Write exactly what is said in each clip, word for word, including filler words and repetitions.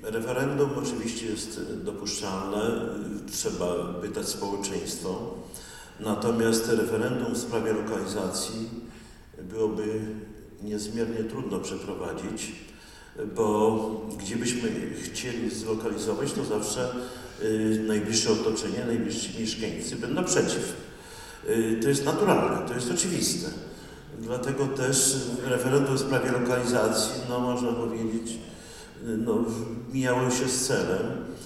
Referendum oczywiście jest dopuszczalne, trzeba pytać społeczeństwo, natomiast referendum w sprawie lokalizacji byłoby niezmiernie trudno przeprowadzić, bo gdzie byśmy chcieli zlokalizować, to zawsze y, najbliższe otoczenie, najbliżsi mieszkańcy będą przeciw. Y, to jest naturalne, to jest oczywiste. Dlatego też referendum w sprawie lokalizacji, no można powiedzieć, no, mijało się z celem,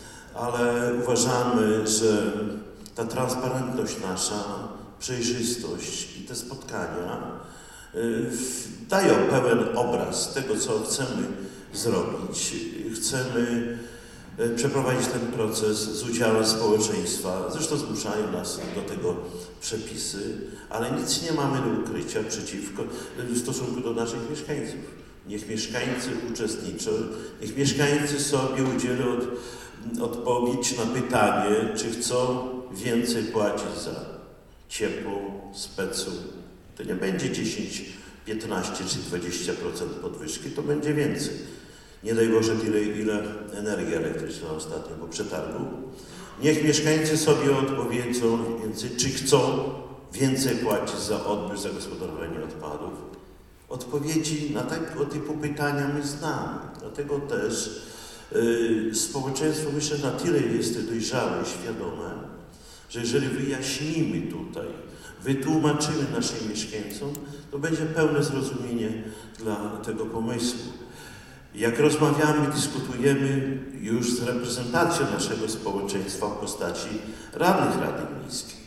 ale uważamy, że ta transparentność nasza, przejrzystość i te spotkania y, dają pełen obraz tego, co chcemy zrobić. Chcemy y, przeprowadzić ten proces z udziałem społeczeństwa. Zresztą zmuszają nas do tego przepisy, ale nic nie mamy do ukrycia przeciwko, w stosunku do naszych mieszkańców. Niech mieszkańcy uczestniczą, niech mieszkańcy sobie udzielą od, odpowiedź na pytanie, czy chcą więcej płacić za ciepło, specu. To nie będzie dziesięć, piętnaście czy dwadzieścia procent podwyżki, to będzie więcej. Nie daj Boże tyle, ile energii elektrycznej ostatnio po przetargu. Niech mieszkańcy sobie odpowiedzą więcej, czy chcą więcej płacić za odbiór, za gospodarowanie odpadów. Odpowiedzi na tego typu pytania my znamy. Dlatego też yy, społeczeństwo, myślę, na tyle jest dojrzałe i świadome, że jeżeli wyjaśnimy tutaj, wytłumaczymy naszym mieszkańcom, to będzie pełne zrozumienie dla tego pomysłu. Jak rozmawiamy, dyskutujemy już z reprezentacją naszego społeczeństwa w postaci radnych Rady Miejskiej,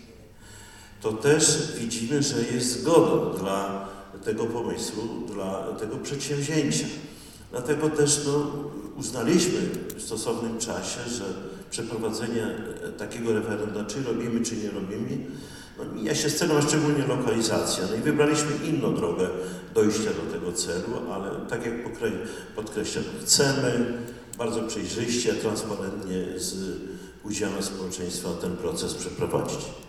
to też widzimy, że jest zgoda dla tego pomysłu, dla tego przedsięwzięcia. Dlatego też no, uznaliśmy w stosownym czasie, że przeprowadzenie takiego referendum, czy robimy, czy nie robimy, no, mija się z celem, a szczególnie lokalizacja. No i wybraliśmy inną drogę dojścia do tego celu, ale tak jak podkreślam, chcemy bardzo przejrzyście, transparentnie z udziałem społeczeństwa ten proces przeprowadzić.